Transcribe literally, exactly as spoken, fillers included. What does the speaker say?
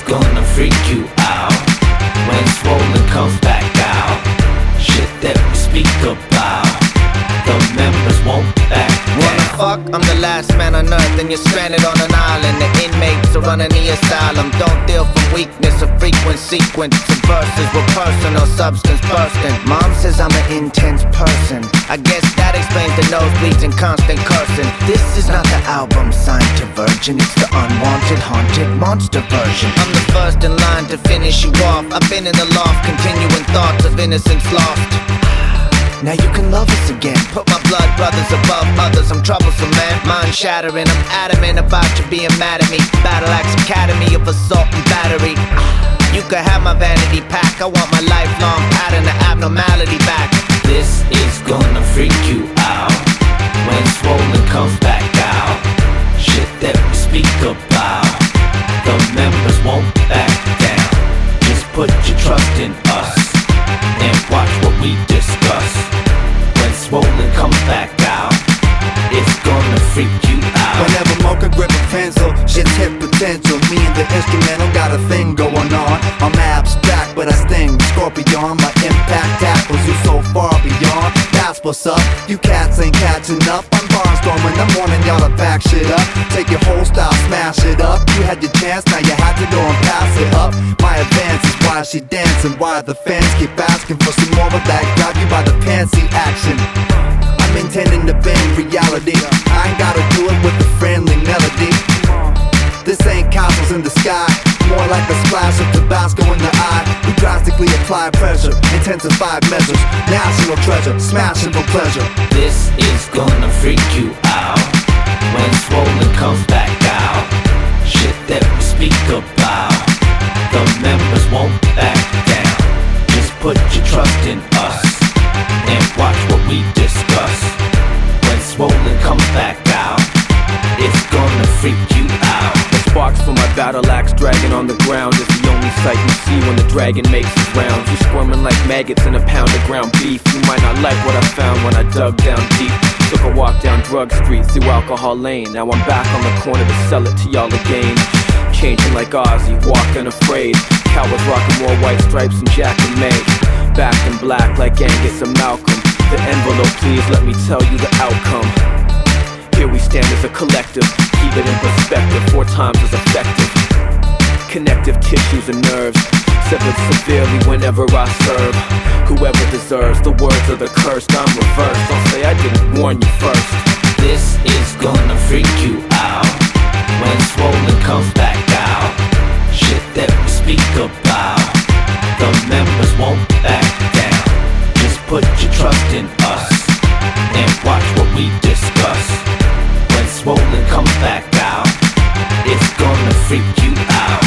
gonna freak you out when Swollen comes back out. Shit that we speak about, the members won't back down. Wanna fuck? I'm the last man on earth and you're stranded on an island. The inmates are running the asylum. Don't deal from weakness, a frequent sequence of verses with personal substance bursting. Mom says I'm an intense person. I guess that explains the nosebleeds and constant cursing. This is not the album signed to Virgin, it's the unwanted, haunted monster version. I'm the first in line to finish you off. I've been in the loft, continuing thoughts of innocence lost. Now you can love us again. Put my blood brothers above others. I'm troublesome, man. Mind shattering. I'm adamant about you being mad at me. Battle Axe Academy of assault and battery. You can have my vanity pack. I want my lifelong pattern of abnormality back. This is gonna freak you out when Swollen comes back out. Shit that we speak about, the members won't back down. Just put your trust in us and watch what we discuss. When Swollen comes back out, it's gonna freak you out. Whenever Mocha grip a pencil, shit's hit potential. Me and the instrumental got a thing going on. I'm abstract, but I sting. Scorpion, my impact tackles you so far beyond. That's what's up, you cats ain't catching up. I'm barnstorming, I'm warning y'all to back shit up. Take your whole style, smash it up. You had your chance, now you had to go and pass it up. My advance is why she dancing, why the fans keep asking for some more of that. Grab you by the pantsy action. I'm intending to bend reality. I ain't gotta do it with a friendly melody. This ain't castles in the sky, more like a splash of Tabasco in the eye. We drastically apply pressure, intensified measures. National treasure, smashing for pleasure. This is gonna freak you out when Swollen comes back out. Shit that we speak about, the members won't back down. Just put your trust in us and watch what we discuss. When Swollen comes back out, it's gonna freak you out. The sparks from my battle axe dragging on the ground is the only sight you see when the dragon makes his rounds. You squirming like maggots in a pound of ground beef. You might not like what I found when I dug down deep. Took a walk down Drug Street through Alcohol Lane. Now I'm back on the corner to sell it to y'all again. Changing like Ozzy, walking afraid. Cowards rocking more white stripes than Jack and May. Back in black like Angus and Malcolm. The envelope, please let me tell you the outcome. Here we stand as a collective, keep it in perspective, four times as effective. Connective tissues and nerves, severed severely whenever I serve. Whoever deserves the words of the cursed, I'm reversed. Don't say I didn't warn you first. This is gonna freak you out when Swollen comes back out. Shit that we speak about, the members won't back down. Just put your trust in us and watch what we discuss. When Swollen comes back out, it's gonna freak you out.